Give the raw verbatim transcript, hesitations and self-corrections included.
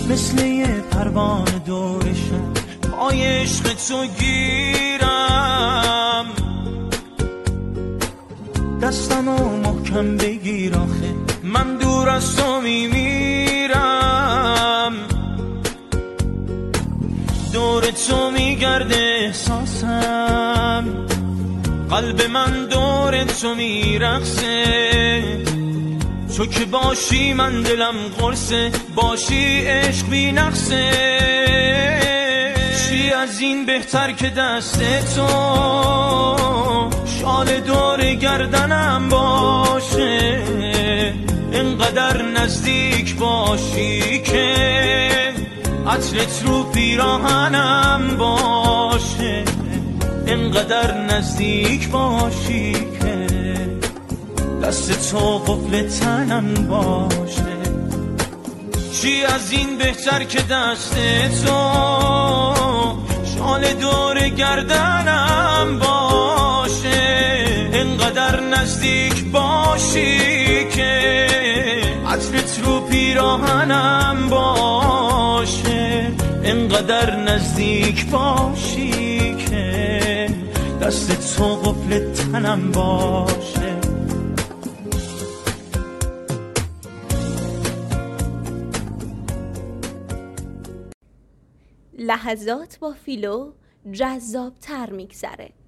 مثل یه پروانه دورشم پای عشق تو گیرم، دستمو محکم بگیر آخه من دور از تو میمیرم. دور تو میگرده احساسم، قلب من دور تو میرقصه. تو که باشی من دلم قرصه، باشی عشق بی نقصه. چی از این بهتر که دست تو شال دور گردنم باشه، انقدر نزدیک باشی که عطرت رو پیراهنم باشه، انقدر نزدیک باشی که دست تو قفل تنم باشه. چی از این بهتر که دست تو شال دور گردنم باشه، انقدر نزدیک باشی که عطرت رو پیراهنم باشه، انقدر نزدیک باشی که دست تو قفل تنم باشه. لحظات با فیلو جذاب تر میگذره.